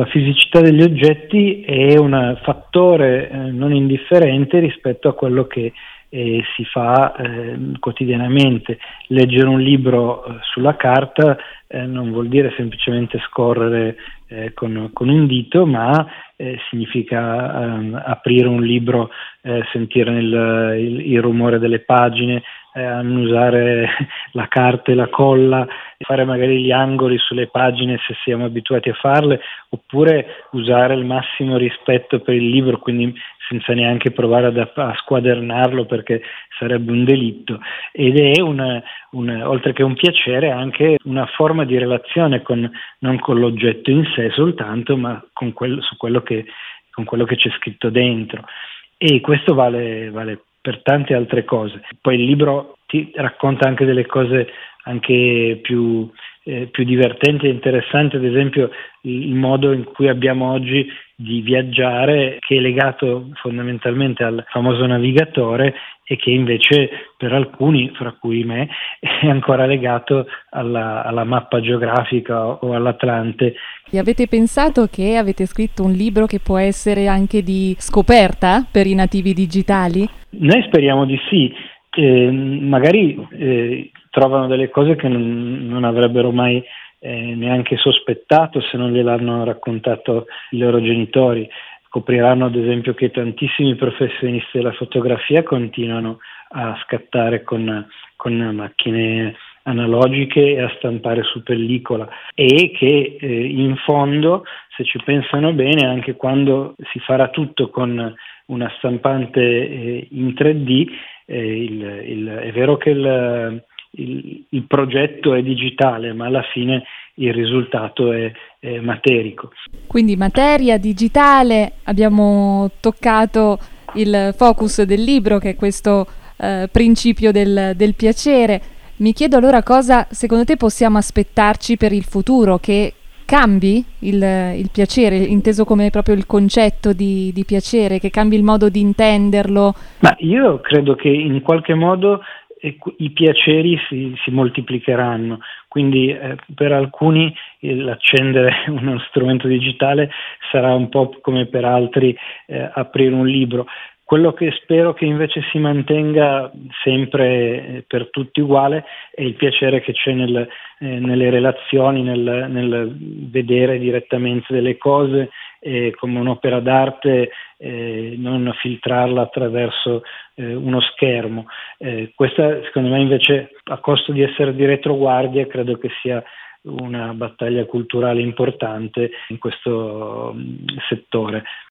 la fisicità degli oggetti è un fattore non indifferente rispetto a quello che si fa quotidianamente. Leggere un libro sulla carta non vuol dire semplicemente scorrere con un dito, ma significa aprire un libro, sentire il rumore delle pagine, annusare la carta e la colla, fare magari gli angoli sulle pagine se siamo abituati a farle, oppure usare il massimo rispetto per il libro, quindi senza neanche provare a squadernarlo, perché sarebbe un delitto. Ed è oltre che un piacere, anche una forma di relazione non con l'oggetto in sé soltanto, ma con quello che c'è scritto dentro. E questo vale per tante altre cose. Poi il libro ti racconta anche delle cose anche più divertenti e interessanti, ad esempio il modo in cui abbiamo oggi di viaggiare, che è legato fondamentalmente al famoso navigatore, e che invece per alcuni, fra cui me, è ancora legato alla mappa geografica o all'Atlante. E avete pensato che avete scritto un libro che può essere anche di scoperta per i nativi digitali? Noi speriamo di sì. Magari trovano delle cose che non avrebbero mai neanche sospettato se non gliel'hanno raccontato i loro genitori. Scopriranno ad esempio che tantissimi professionisti della fotografia continuano a scattare con macchine analogiche e a stampare su pellicola, e che in fondo, se ci pensano bene, anche quando si farà tutto con una stampante in 3D, è vero che il progetto è digitale, ma alla fine il risultato è materico. Quindi materia, digitale, abbiamo toccato il focus del libro, che è questo principio del piacere. Mi chiedo allora cosa secondo te possiamo aspettarci per il futuro, che cambi il piacere, inteso come proprio il concetto di piacere, che cambi il modo di intenderlo? Ma io credo che in qualche modo i piaceri si moltiplicheranno, quindi per alcuni l'accendere uno strumento digitale sarà un po' come per altri aprire un libro. Quello che spero che invece si mantenga sempre per tutti uguale è il piacere che c'è nelle relazioni, nel vedere direttamente delle cose come un'opera d'arte, non filtrarla attraverso uno schermo. Questa secondo me invece, a costo di essere di retroguardia, credo che sia una battaglia culturale importante in questo settore.